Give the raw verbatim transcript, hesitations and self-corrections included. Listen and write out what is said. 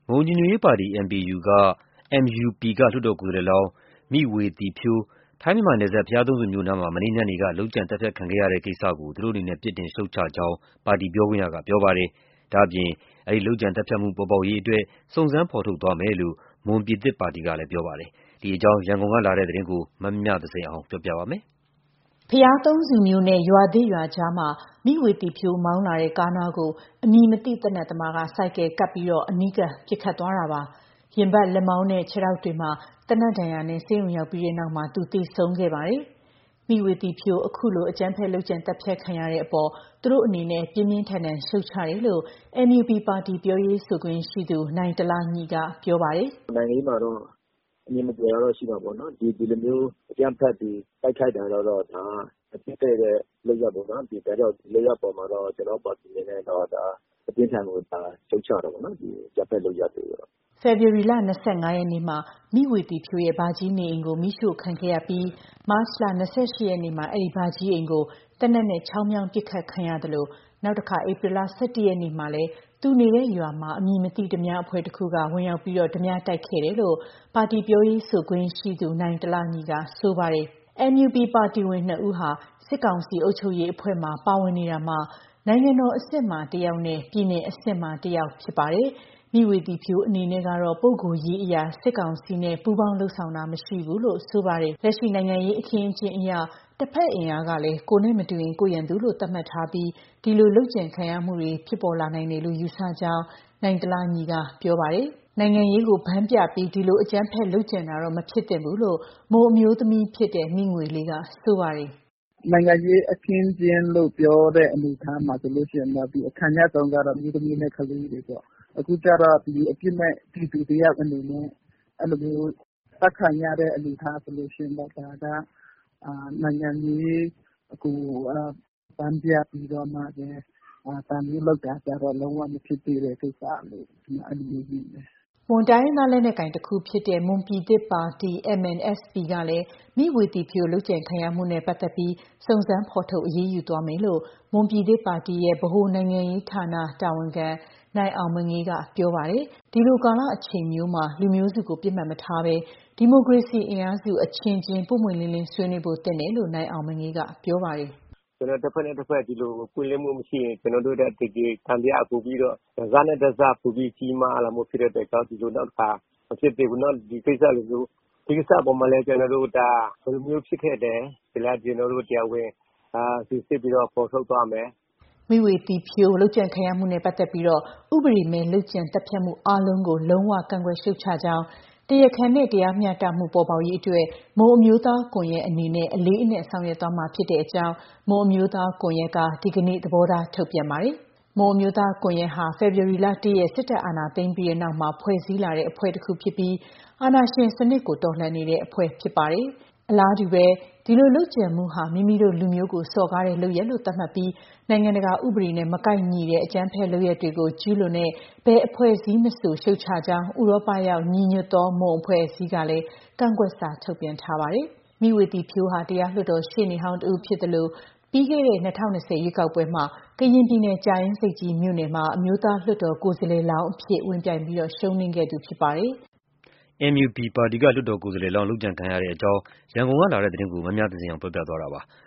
မွန်ညီညွတ်ရေးပါတီ M P U က M U P က လွှတ်တော်ကိုယ်စားလှယ်လောင်း မိဝေတီဖြိုး ထိုင်းမြန်မာနယ်စပ် ဘုရားသုံးဆူမြို့နားမှာ မနေ့ညနေက လုပ်ကြံသတ်ဖြတ်ခံခဲ့ရတဲ့ကိစ္စကို သူတို့အနေနဲ့ ပြစ်တင်ရှုတ်ချကြောင်း ပါတီပြောခွင့်ရကပြောပါတယ်။ ဒါ့အပြင် အဲဒီလုပ်ကြံသတ်ဖြတ်မှု ပေါ်ပေါက်ရေးအတွက် စုံစမ်းဖော်ထုတ်သွားမယ်လို့ မွန်ပြည်သစ်ပါတီကလည်းပြောပါတယ်။ ဒီအကြောင်း ရန်ကုန်ကလာတဲ့သတင်းကို မမြသဇင်အောင်က ပြောပြပါမယ်။ ဘုရားသုံးဆူမြို့နဲ့ ရွာသစ်ရွာကြားမှာ မိဝေတီဖြိုးမောင်းလာတဲ့ကားနားကို အမည်မသိသေနတ်သမားက ဆိုင်ကယ်ကပ်ပြီး အနီးကပ်ပစ်ခတ်သွားတာပါ။ ရင်ဘတ်၊ လက်မောင်းနဲ့ ခြေထောက်တွေမှာ သေနတ်ဒဏ်ရာနဲ့ ဆေးရုံရောက်ပြီးတဲ့နောက် သူသေဆုံးခဲ့ပါတယ်။ မိဝေတီဖြိုး အခုလို အကြမ်းဖက်လုပ်ကြံသတ်ဖြတ်ခံရတဲ့အပေါ် သူတို့အနေနဲ့ ပြင်းပြင်းထန်ထန်ရှုတ်ချတယ်လို့ M U P ပါတီပြောရေးဆိုခွင့်ရှိသူ နိုင်တလညိက ပြောပါတယ်။ "နိုင်ငံရေးမှာတော့ အမြင်မတူတာတော့ရှိမှာပေါ့နော်။ ဒီလိုမျိုးအကြမ်းဖက်ပြီးတိုက်ခိုက်တာတော့ ဒါမဖြစ်သင့်တဲ့လုပ်ရပ်ပေါ့နော်။ ဒါကြောင့်ဒီလုပ်ရပ်အပေါ်မှာတော့ ကျနော်တို့ပါတီအနေနဲ့တော့ ဒါအပြင်းထန်ဆုံးရှုတ်ချတယ်ပေါ့နော်။ ဒီအကြမ်းဖက်လုပ်ရပ်တွေကိုတော့။" ဖေဖော်ဝါရီလ ၂၅ ရက်နေ့မှာ မိဝေတီဖြိုးရဲ့ ဘာကြီးနေအိမ်ကို မီးရှို့ခံခဲ့ရပြီး မတ်လ ၂၈ ရက်နေ့မှာ အဲဒီဘာကြီးအိမ်ကို သေနတ်နဲ့ ချောင်းမြောင်းပစ်ခတ်ခံရသလို နောက်တခါ ဧပြီလ ၁၁ ရက်နေ့မှာလည်း သူနေတဲ့ရွာမှာ အမည်မသိ ဓားပြအဖွဲ့တခုက ဝင်ရောက်ပြီး ဓားပြတိုက်ခဲ့တယ်လို့ ပါတီပြောရေးဆိုခွင့်ရှိသူ နိုင်တလညိက ဆိုပါတယ်။ M U P ပါတီဝင် နှစ်ဦးဟာ စစ်ကောင်စီအုပ်ချုပ်ရေးအဖွဲ့မှာ ပါဝင်နေတာမှာ နိုင်ငံတော်အဆင့်မှာ တစ်ယောက်နဲ့ ပြည်နယ်အဆင့်မှာ တစ်ယောက်ဖြစ်ပါတယ်။ မိဝေတီဖြိုးအနေနဲ့ကတော့ ပုဂ္ဂိုလ်ရေးအရ စစ်ကောင်စီနဲ့ ပူးပေါင်းလုပ်ဆောင်တာမရှိဘူးလို့ ဆိုပါတယ်။ လက်ရှိနိုင်ငံရေးအခင်းအကျင်းအရ တဘက်အင်အားကလည်း ကိုယ်နဲ့မတူရင် ကိုယ့်ရန်သူလို့ သတ်မှတ်ထားပြီး ဒီလိုလုပ်ကြံခံရမှုတွေ ဖြစ်ပေါ်လာနိုင်တယ်လို့ ယူဆကြောင်း နိုင်တလညိက ပြောပါတယ်။ နိုင်ငံရေးကို ဗန်းပြပြီး ဒီလိုအကြမ်းဖက်လုပ်ကြံတာတော့ မဖြစ်သင့်ဘူးလို့ မွန်အမျိုးသမီးဖြစ်တဲ့ မိငွေလေးက ဆိုပါတယ်။ "နိုင်ငံရေးအခင်းအကျင်းလို့ပြောတဲ့အနေအထားမှာဆိုရင်တော့ အခံရဆုံးကတော့ အမျိုးသမီးနဲ့ ကလေးတွေပေါ့။ အခုကျတော့ ဒီအပြစ်မဲ့ပြည်သူတယောက်အနေနဲ့ အဲ့လိုမျိုးသတ်ခံရတဲ့အနေအထားဆိုလို့ရှိရင်တော့ ဒါကနိုင်ငံရေးကိုဗန်းပြပြီးတော့မှပဲ ဒါမျိုးလုပ်တာကျတော့ လုံးဝမဖြစ်သင့်တဲ့ကိစ္စလို့ အဲ့လိုမျိုးမြင်တယ်။ " မွန်တိုင်းရင်းသားလက်နက်ကိုင်တခုဖြစ်တဲ့ မွန်ပြည်သစ်ပါတီ M N S P ကလည်း မိဝေတီဖြိုးလုပ်ကြံခံရမှုနဲ့ ပတ်သက်ပြီး စုံစမ်းဖော်ထုတ်အရေးယူသွားမယ်လို့ မွန်ပြည်သစ်ပါတီရဲ့ ဗဟိုနိုင်ငံရေးဌာန တာဝန်ခံ နိုင်အောင်မငေးက ပြောပါတယ်။ ဒီလိုကာလအချိန်မျိုးမှာ လူမျိုးစုကို ပစ်မှတ်မထားဘဲ ဒီမိုကရေစီအင်အားစုအချင်းချင်း ပွင့်ပွင့်လင်းလင်းဆွေးနွေးဖို့ သင့်တယ်လို့ နိုင်အောင်မငေးက ပြောပါတယ်။ "ကျနော်တို့တဘက်နဲ့တဘက်ဒီလိုပွင့်လင်းမှုမရှိရင် ကျနော်တို့ရဲ့တကယ်သံသယပိုပြီးတော့ တစနဲ့တစပိုပြီးကြီးမားလာမှုဖြစ်တဲ့အတွက်ကြောင့် ဒီလိုနောက်တခါမဖြစ်သင့်ဘူးနော်။ ဒီကိစ္စလိုမျိုးဒီကိစ္စအပေါ်မှာလည်း ကျနော်တို့ဒါဘယ်လိုမျိုးဖြစ်ခဲ့တယ်။ ဒါလည်းကျနော်တို့တရားဝင်စိစစ်ပြီးတော့ဖော်ထုတ်သွားမယ်။ " မိဝေတီဖြိုးလုပ်ကြံခံရမှုနဲ့ ပတ်သက်ပြီး ဥပဒေမဲ့လုပ်ကြံသတ်ဖြတ်မှုအားလုံးကို လုံးဝကန့်ကွက်ရှုတ်ချကြောင်း၊ တရားခံနဲ့ တရားမျှတမှုပေါ်ပေါက်ရေးအတွက် မွန်အမျိုးသားကွန်ရက်အနေနဲ့ အလေးအနက်ဆောင်ရွက်သွားမှာဖြစ်ကြောင်း မွန်အမျိုးသားကွန်ရက်က ဒီကနေ့ သဘောထားထုတ်ပြန်ပါတယ်။ မွန်အမျိုးသားကွန်ရက်ဟာ ဖေဖော်ဝါရီလ ၁ ရက် စစ်တပ်အာဏာသိမ်းပြီးတဲ့နောက်မှာ ဖွဲ့စည်းလာတဲ့အဖွဲ့တစ်ခုဖြစ်ပြီး အာဏာရှင်စနစ်ကို တော်လှန်နေတဲ့အဖွဲ့ဖြစ်ပါတယ်။ အလားတူပဲ ဒီလိုလုပ်ကြံမှုဟာ မိမိတို့လူမျိုးကို စော်ကားတဲ့လုပ်ရပ်လို့ သတ်မှတ်ပြီး နိုင်ငံတကာဥပဒေနဲ့ မကိုက်ညီတဲ့ အကြမ်းဖက်လုပ်ရပ်တွေကို ကျူးလွန်တဲ့ ဘယ်အဖွဲ့အစည်းမဆို ရှုတ်ချကြောင်း ဥရောပရောက်ညီညွတ်သောမွန်အဖွဲ့အစည်းကလည်း ကန့်ကွက်စာထုတ်ပြန်ထားပါတယ်။ မိဝေတီဖြိုးဟာ တရားလွှတ်တော်ရှေ့နေဟောင်းတဦးဖြစ်သလို ပြီးခဲ့တဲ့ ၂၀၂၀ ရွေးကောက်ပွဲမှာ ကရင်ပြည်နယ် ကြာအင်းဆိပ်ကြီးမြို့နယ်မှာ အမျိုးသားလွှတ်တော်ကိုယ်စားလှယ်လောင်းအဖြစ် ဝင်ပြိုင်ပြီး ရှုံးနိမ့်ခဲ့သူဖြစ်ပါတယ်။ M U P ပါတီက လွှတ်တော်ကိုယ်စားလှယ်လောင်း လုပ်ကြံခံရတဲ့အကြောင်း ရန်ကုန်ကလာတဲ့သတင်းကို မမြသဇင်အောင်ပြောပြသွားတာပါ။